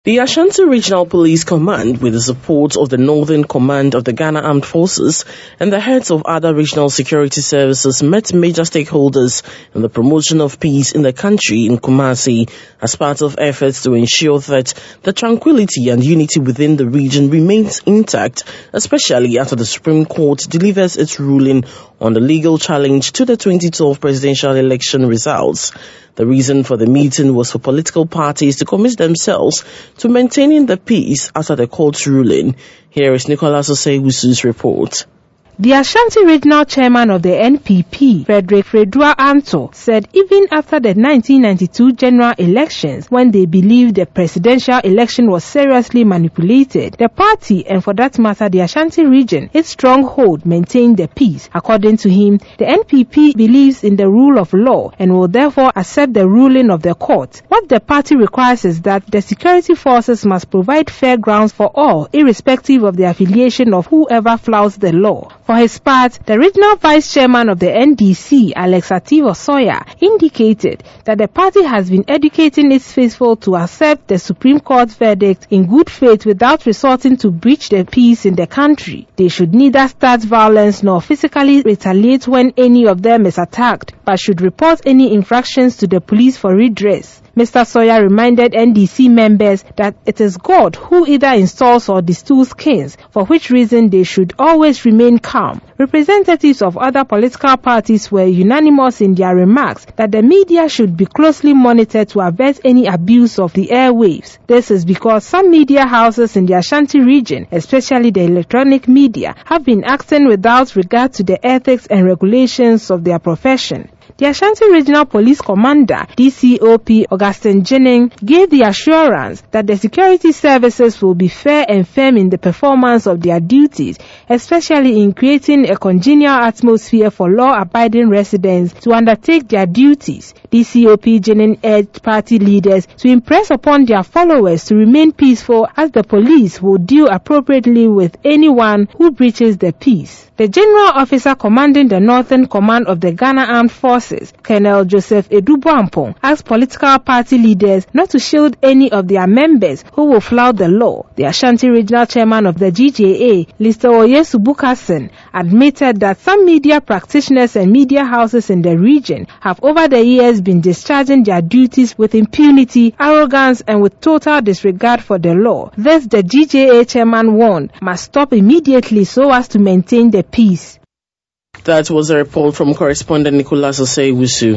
The Ashanti Regional Police Command, with the support of the Northern Command of the Ghana Armed Forces and the heads of other regional security services, met major stakeholders in the promotion of peace in the country in Kumasi as part of efforts to ensure that the tranquility and unity within the region remains intact, especially after the Supreme Court delivers its ruling on the legal challenge to the 2012 presidential election results. The reason for the meeting was for political parties to commit themselves to maintaining the peace after the court's ruling. Here is Nicholas Osei-Wusu's report. The Ashanti Regional Chairman of the NPP, Frederick Fredua Anto, said even after the 1992 general elections, when they believed the presidential election was seriously manipulated, the party, and for that matter the Ashanti region, its stronghold, maintained the peace. According to him, the NPP believes in the rule of law and will therefore accept the ruling of the court. What the party requires is that the security forces must provide fair grounds for all, irrespective of the affiliation of whoever flouts the law. For his part, the regional vice chairman of the NDC, Alex Ativo-Soya, indicated that the party has been educating its faithful to accept the Supreme Court's verdict in good faith without resorting to breach the peace in the country. They should neither start violence nor physically retaliate when any of them is attacked, but should report any infractions to the police for redress. Mr. Soya reminded NDC members that it is God who either installs or distills kings, for which reason they should always remain calm. Representatives of other political parties were unanimous in their remarks that the media should be closely monitored to avert any abuse of the airwaves. This is because some media houses in the Ashanti region, especially the electronic media, have been acting without regard to the ethics and regulations of their profession. The Ashanti Regional Police Commander, DCOP Augustine Jennings, gave the assurance that the security services will be fair and firm in the performance of their duties, especially in creating a congenial atmosphere for law-abiding residents to undertake their duties. DCOP Jennings urged party leaders to impress upon their followers to remain peaceful, as the police will deal appropriately with anyone who breaches the peace. The General Officer commanding the Northern Command of the Ghana Armed Forces, Colonel Joseph Edubwampong, asked political party leaders not to shield any of their members who will flout the law. The Ashanti Regional Chairman of the GJA, Mr. Oyesu Bukasin, admitted that some media practitioners and media houses in the region have over the years been discharging their duties with impunity, arrogance, and with total disregard for the law. This, the GJA chairman warned, must stop immediately so as to maintain the peace. That was a report from correspondent Nicholas Osei-Wusu.